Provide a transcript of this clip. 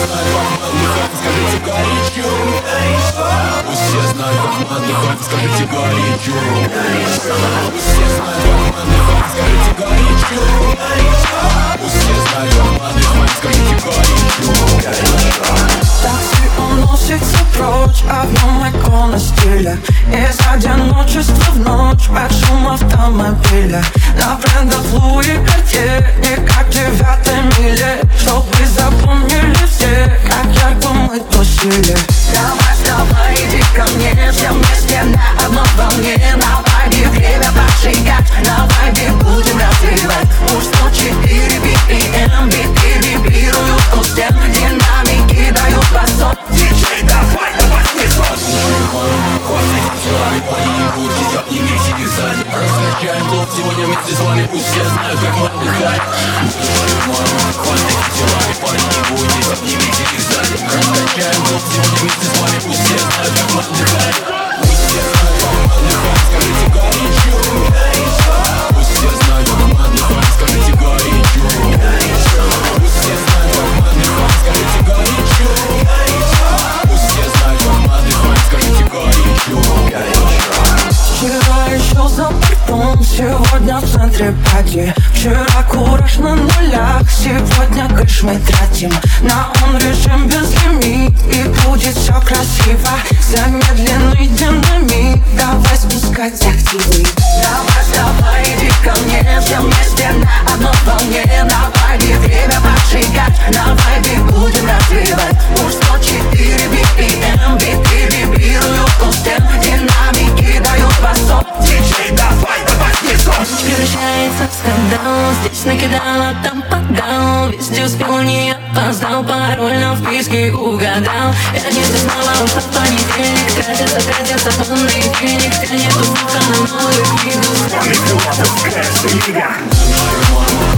Скажите горячо. Все знают, как отдыхать, скажите горячо. Все знают, как отдыхать, скажите горячо. Такси уносится прочь, а в нем икона стиля. Из одиночества в ночь, под шум автомобиля. На брендах Луи Картье, не как 9 миле. Чтобы запомнили все, как ярко мы тусили. Давай, вставай, иди ко мне, все вместе на одной волне. На вайбе время поджигать, на вайбе будем развивать. Уж 104 BPM, биты вибрируют у стен. Динамики дают басон. Диджей, давай, давай, снизу. Хватит, телами поебутесь, обнимите их сзади. Раскачаем клуб сегодня вместе с вами, пусть все знают, как мы отдыхаем. Хватит, телами поебутесь, обнимите их сзади. Раскачаем клуб сегодня вместе с вами, пусть все знают, как мы отдыхаем. Пусть все знают, как мы отдыхаем, скажите горячо. Пусть все знают, как мы отдыхаем, скажите горячо. Пусть все знают, как мы отдыхаем, скажите горячо. Пусть все знают, как мы отдыхаем, скажите горячо. Вчера еще за бортом, сегодня в центре пати. Вчера кураж на нулях, сегодня кэш мы тратим. На он режим без лимит, и будет все красиво. Замедленный динамит, давай спускать активы. Давай, вставай, иди ко мне, все вместе на одной волне. На вайбе время поджигать, на вайбе будем развивать. Уж 104 BPM, биты вибрируют у стен. Динамики дают басон. Диджей, давай, давай, снизу. Превращается в скандал, здесь накидала, там поддал. Везде успел, не опоздал, пароль на вписке угадал. Пятница снова ушла в понедельник, тратятся тонны денег. Тянет успеха на новую книгу. Пилотов, кэш и лига.